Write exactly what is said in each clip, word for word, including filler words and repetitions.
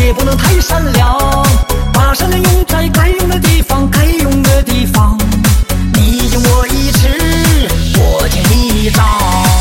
也不能太善良，把善良用在该用的地方，该用的地方。你敬我一尺，我敬你一丈。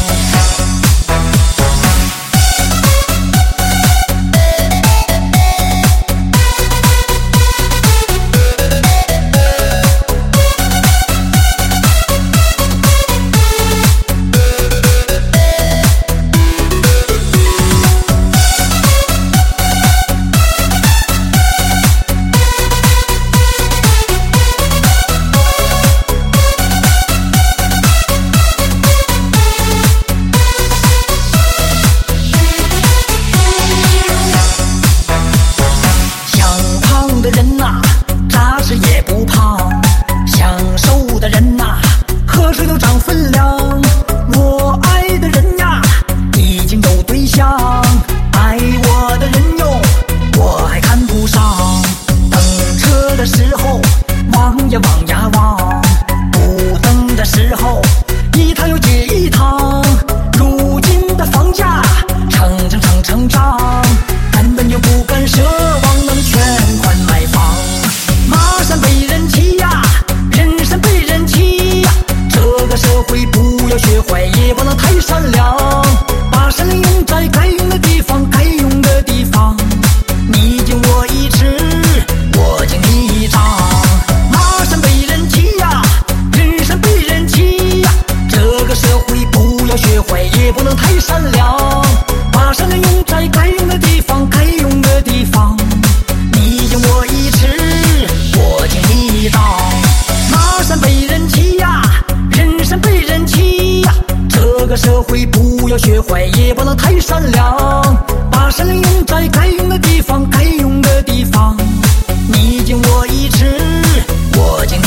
的人呐、啊，扎实也不胖；享受的人呐、啊，喝水都长分量。我爱的人呀，已经有对象；爱我的人哟，我还看不上。等车的时候，望呀望呀望；不等的时候，一趟又接一趟。如今的房价成成成成涨，根本就不敢奢望能全款买房。马上被人欺呀，人生被人欺呀，这个社会不要学坏，也不能太善良，把善良用在该用的地方，该用的地方。你敬我一尺，我敬你一丈。马上被人欺呀，人生被人欺呀，这个社会不要学坏，也不能太善良，把善良用在该用的地方，该用的地方。你敬我一尺，我敬你一丈。马上被人欺呀，人生被人欺呀，这个社会不要学坏，也不能太善良，把善良用在该用的地方，该用的地方。你敬我一尺，我敬